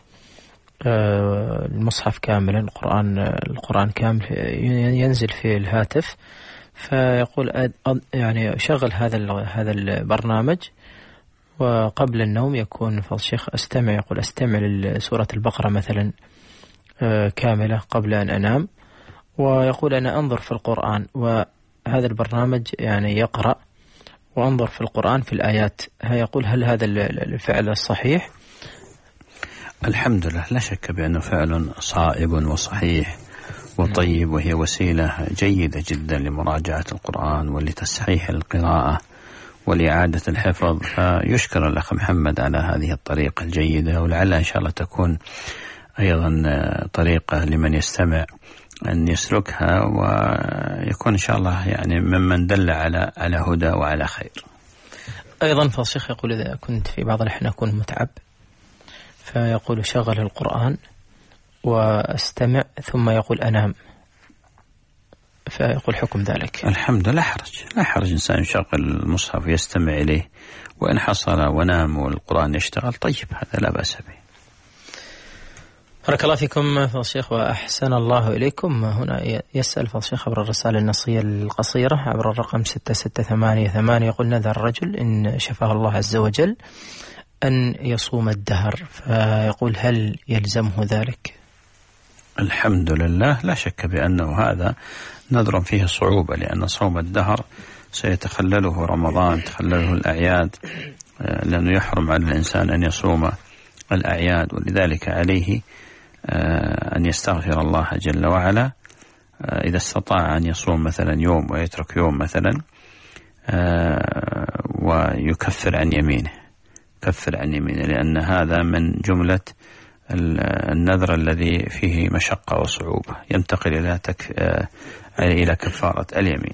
المصحف كاملا، القرآن القرآن كامل ينزل في الهاتف، فيقول يعني شغل هذا هذا البرنامج وقبل النوم يكون فضل الشيخ أستمع، يقول أستمع لسورة البقرة مثلا كاملة قبل أن أنام، ويقول أنا أنظر في القرآن، وهذا البرنامج يعني يقرأ وأنظر في القرآن في الآيات. يقول هل هذا الفعل الصحيح؟ الحمد لله، لا شك بأنه فعل صائب وصحيح وطيب، وهي وسيلة جيدة جدا لمراجعة القرآن ولتصحيح القراءة ولإعادة الحفظ، فيشكر الأخ محمد على هذه الطريقة الجيدة، ولعلها إن شاء الله تكون أيضا طريقة لمن يستمع أن يسلكها ويكون إن شاء الله يعني ممن دل على على هدى وعلى خير. أيضا فالشيخ يقول إذا كنت في بعض الأحيان أكون متعب، فيقول شغل القرآن واستمع ثم يقول أنام، فيقول حكم ذلك. الحمد لله، لا حرج، لا حرج إنسان يشغل المصحف ويستمع إليه، وإن حصل ونام والقرآن يشتغل طيب، هذا لا بأس به. بارك الله فيكم فضل الشيخ وأحسن الله إليكم. هنا يسأل فضل الشيخ عبر الرسالة النصية القصيرة عبر الرقم ستة ستة ثمانية ثمانية، يقول نذر الرجل إن شفاه الله عز وجل أن يصوم الدهر، فيقول هل يلزمه ذلك؟ الحمد لله، لا شك بأنه هذا نذر فيه صعوبة، لأن صوم الدهر سيتخلله رمضان، تخلله الأعياد، لأنه يحرم على الإنسان أن يصوم الأعياد، ولذلك عليه أن يستغفر الله جل وعلا. إذا استطاع أن يصوم مثلا يوم ويترك يوم مثلا ويكفر عن يمينه، يكفر عن يمينه، لأن هذا من جملة النذر الذي فيه مشقة وصعوبة، ينتقل إلى تك... إلى كفارة اليمين.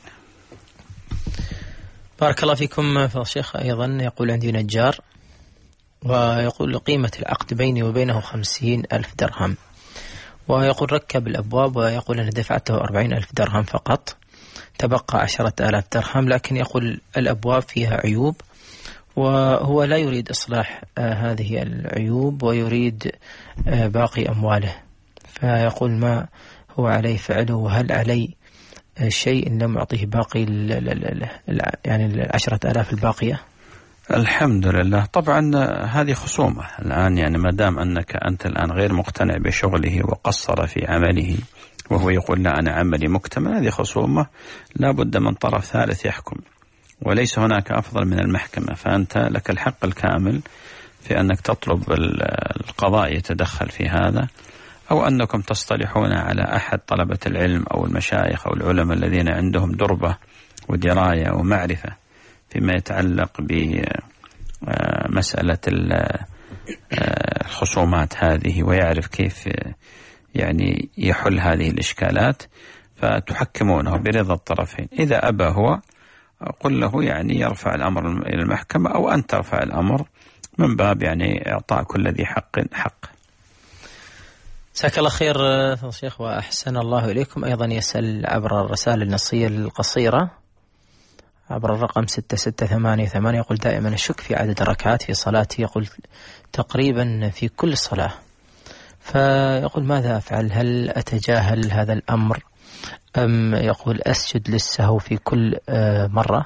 بارك الله فيكم فضيلة الشيخ. أيضا يقول عندي نجار ويقول قيمة العقد بيني وبينه خمسين ألف درهم، ويقول ركب الأبواب ويقول أنا دفعته أربعين ألف درهم فقط، تبقى عشرة آلاف درهم، لكن يقول الأبواب فيها عيوب وهو لا يريد إصلاح آه هذه العيوب ويريد آه باقي أمواله، فيقول ما هو عليه فعله، وهل علي آه شيء إن لم أعطيه باقي ال ال ال ال يعني العشرة آلاف الباقية؟ الحمد لله. طبعا هذه خصومة الآن، يعني ما دام أنك أنت الآن غير مقتنع بشغله وقصر في عمله وهو يقول لا أنا عملي مكتمل، هذه خصومة لا بد من طرف ثالث يحكم، وليس هناك أفضل من المحكمة، فأنت لك الحق الكامل في أنك تطلب القضاء يتدخل في هذا، أو أنكم تصطلحون على أحد طلبة العلم أو المشايخ أو العلماء الذين عندهم دربة ودراية ومعرفة فيما يتعلق بمسألة الخصومات هذه، ويعرف كيف يعني يحل هذه الإشكالات، فتحكمونه برضا الطرفين. إذا أبى هو قل له يعني يرفع الأمر إلى المحكمة، أو أن ترفع الأمر من باب يعني إعطاء كل ذي حق حق. جزاك الله خير فضيلة الشيخ وأحسن الله إليكم. أيضا يسأل عبر الرسائل النصية القصيرة عبر الرقم ستة ستة ثمانية ثمانية، يقول دائما أشك في عدد الركعات في صلاتي، يقول تقريبا في كل صلاة، فيقول ماذا أفعل؟ هل أتجاهل هذا الأمر أم يقول أسجد للسهو في كل مرة؟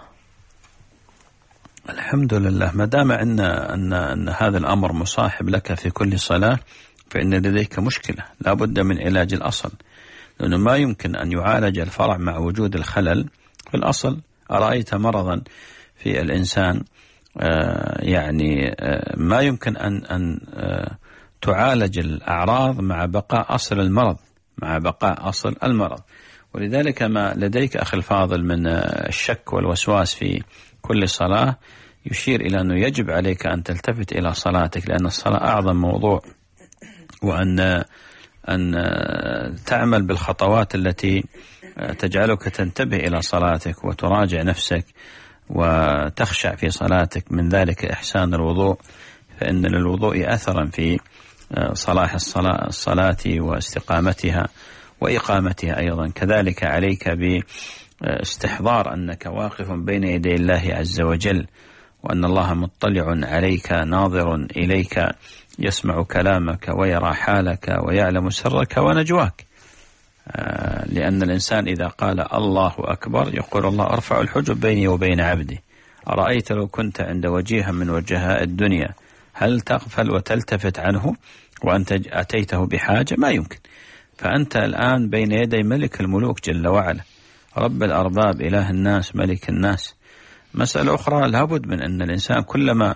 الحمد لله، ما دام أن, أن, أن هذا الأمر مصاحب لك في كل صلاة فإن لديك مشكلة لا بد من علاج الأصل، لأنه ما يمكن أن يعالج الفرع مع وجود الخلل في الأصل. أرأيت مرضا في الإنسان يعني ما يمكن أن, أن تعالج الأعراض مع بقاء أصل المرض مع بقاء أصل المرض ولذلك ما لديك أخي الفاضل من الشك والوسواس في كل صلاة يشير إلى أنه يجب عليك أن تلتفت إلى صلاتك، لأن الصلاة أعظم موضوع، وأن أن تعمل بالخطوات التي تجعلك تنتبه إلى صلاتك وتراجع نفسك وتخشع في صلاتك، من ذلك إحسان الوضوء، فإن للوضوء أثرا في صلاح الصلاة, الصلاة واستقامتها وإقامتها أيضا. كذلك عليك باستحضار أنك واقف بين يدي الله عز وجل، وأن الله مطلع عليك ناظر إليك يسمع كلامك ويرى حالك ويعلم سرك ونجواك، لأن الإنسان إذا قال الله أكبر يقول الله أرفع الحجب بيني وبين عبدي. أرأيت لو كنت عند وجيها من وجهاء الدنيا هل تغفل وتلتفت عنه وأنت أتيته بحاجة؟ ما يمكن. فأنت الآن بين يدي ملك الملوك جل وعلا، رب الأرباب، إله الناس، ملك الناس. مسألة أخرى لابد من أن الإنسان كلما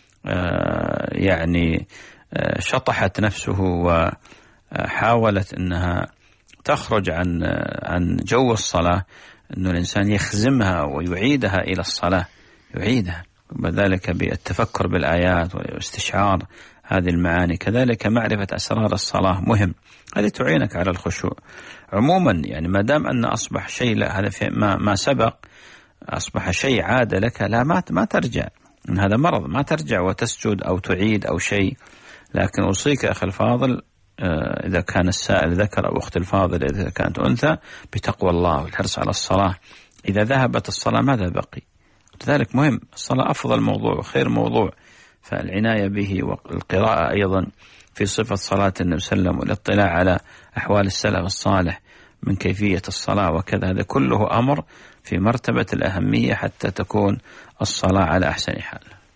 يعني شطحت نفسه وحاولت أنها تخرج عن عن جو الصلاة، أن الإنسان يخزمها ويعيدها إلى الصلاة، يعيدها، وذلك بالتفكر بالآيات واستشعار هذه المعاني. كذلك معرفة أسرار الصلاة مهم، هذه تعينك على الخشوع. عموما يعني ما دام أن أصبح شيء لا هذا ما ما سبق أصبح شيء عادة لك، لا ما ما ترجع، إن هذا مرض ما ترجع وتسجد أو تعيد أو شيء. لكن أوصيك أخي الفاضل إذا كان السائل ذكر أو أخت الفاضل إذا كانت أنثى بتقوى الله والحرص على الصلاة. إذا ذهبت الصلاة ماذا بقي؟ لذلك مهم، الصلاة أفضل موضوع وخير موضوع، فالعناية به والقراءة أيضا في صفة صلاة النبي صلى الله عليه وسلم والاطلاع على أحوال السلف الصالح من كيفية الصلاة وكذا، هذا كله أمر في مرتبة الأهمية حتى تكون الصلاة على أحسن حال.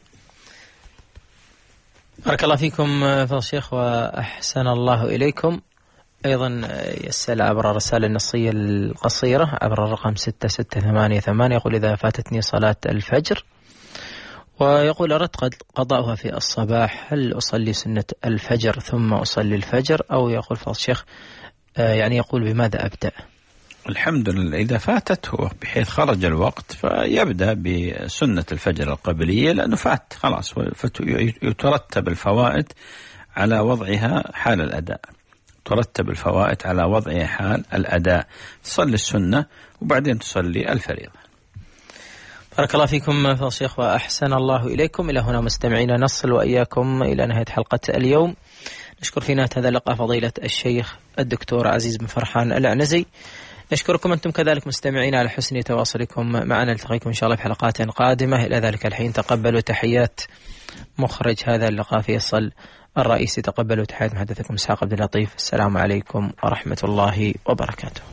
بارك الله فيكم فضيلة الشيخ وأحسن الله إليكم. أيضا يسأل عبر الرسالة النصية القصيرة عبر الرقم ستة ستة ثمانية ثمانية، يقول إذا فاتتني صلاة الفجر ويقول أردت قضاؤها في الصباح، هل أصلي سنة الفجر ثم أصلي الفجر، أو يقول فضيلة الشيخ يعني يقول بماذا أبدأ؟ الحمد لله إذا فاتته بحيث خرج الوقت فيبدأ بسنة الفجر القبلية لأنه فات خلاص، يترتب الفوائد على وضعها حال الأداء، ترتب الفوائد على وضعها حال الأداء، تصلي السنة وبعدين تصلي الفريضة. بارك الله فيكم فضيلة الشيخ وأحسن الله إليكم. إلى هنا مستمعينا نصل وإياكم إلى نهاية حلقة اليوم. نشكر في نهاية هذا اللقاء فضيلة الشيخ الدكتور عزيز بن فرحان العنزي. نشكركم أنتم كذلك مستمعين على حسن تواصلكم معنا. نلتقيكم إن شاء الله في حلقات قادمة. إلى ذلك الحين تقبلوا تحيات مخرج هذا اللقاء فيصل الرئيسي، تقبلوا تحيات محدثكم إسحاق عبد اللطيف. السلام عليكم ورحمة الله وبركاته.